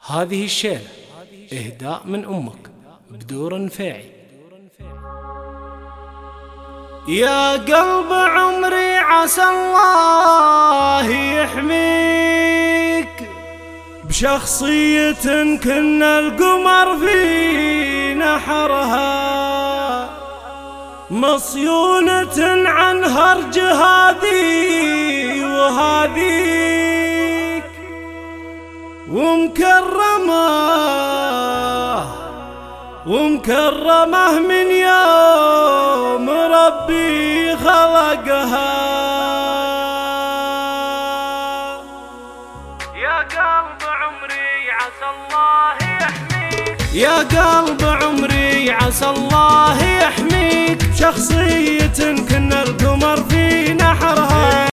هذه الشيلة إهداء من أمك بدور نفاعي. يا قلب عمري عسى الله يحميك بشخصية كنا القمر في نحرها، مصيونة عن هرج هذه وهذيك، ومكرمة من يوم ربي خلقها. يا قلب عمري عسى الله يحميك، يا قلب عمري عسى الله يحميك، شخصية كنا القمر في نحرها.